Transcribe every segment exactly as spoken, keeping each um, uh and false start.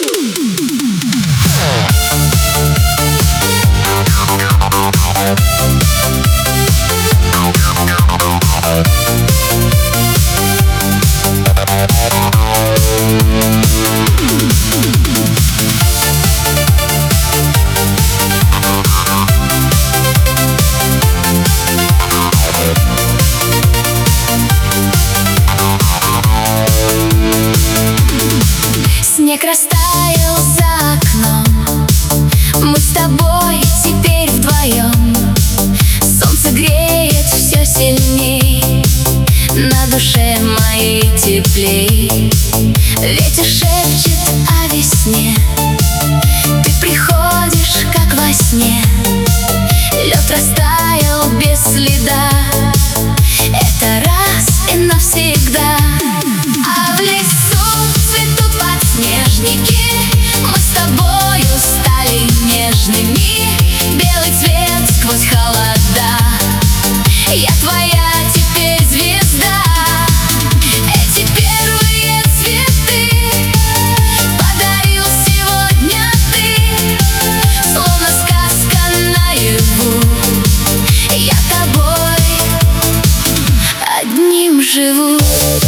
Снег растаял за окном, мы с тобой теперь вдвоем. Солнце греет все сильней, на душе моей теплей. Ветер шепчет о весне, ты приходишь как во сне. Лед растаял без следа, это раз и навсегда. А в лесу цветут подснежники, мы с тобою стали нежными. Белый цвет сквозь холода, я твоя теперь звезда. Эти первые цветы подарил сегодня ты, словно сказка наяву. Я тобой одним живу.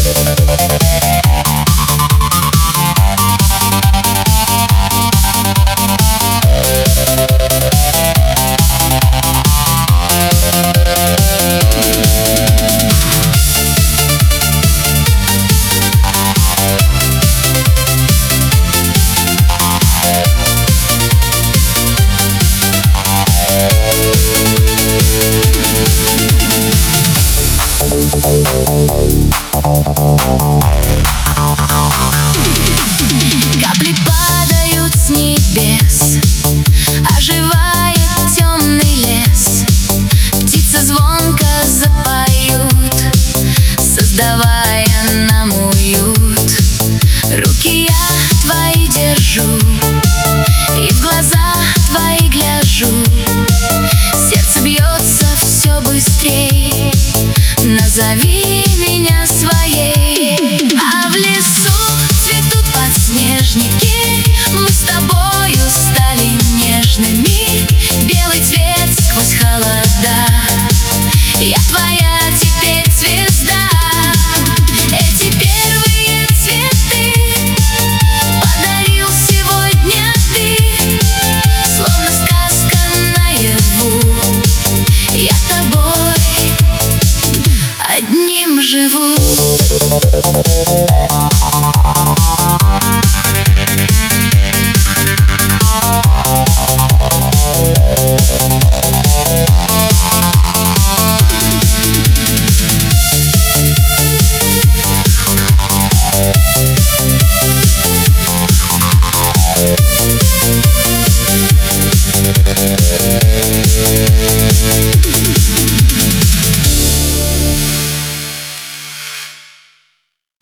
Капли падают с небес, оживает темный лес. Птицы звонко запоют, создавая нам уют. Руки я твои держу и в глаза твои гляжу. Сердце бьется все быстрей, назови